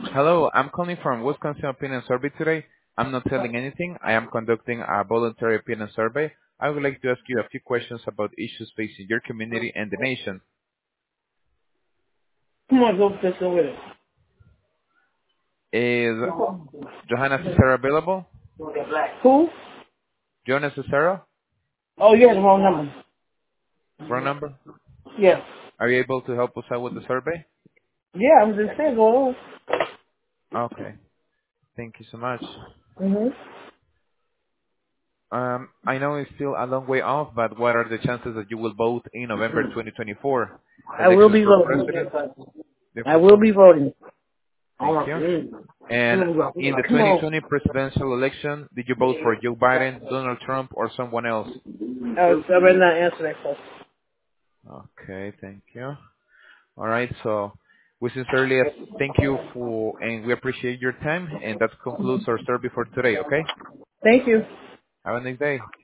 Hello, I'm calling from Wisconsin Opinion Survey today. I'm not telling anything. I am conducting a voluntary opinion survey. I would like to ask you a few questions about issues facing your community and the nation. Come on, go fit with it. Is Johanna Cesaro available? Who? Johanna Cesaro? Oh, yeah, the wrong number. Wrong number? Yeah. Are you able to help us out with the survey? Yeah, I'm just saying, go on. Okay. Thank you so much. Mm-hmm. I know it's still a long way off, but what are the chances that you will vote in November 2024 I will elections be for voting. president? I will be voting. Thank you. And in the Come on. 2020 presidential election, did you vote for Joe Biden, Donald Trump, or someone else? I better not answer that question. Okay, thank you. All right, so we sincerely thank you for, and we appreciate your time, and that concludes our survey for today, okay? Thank you. Have a nice day.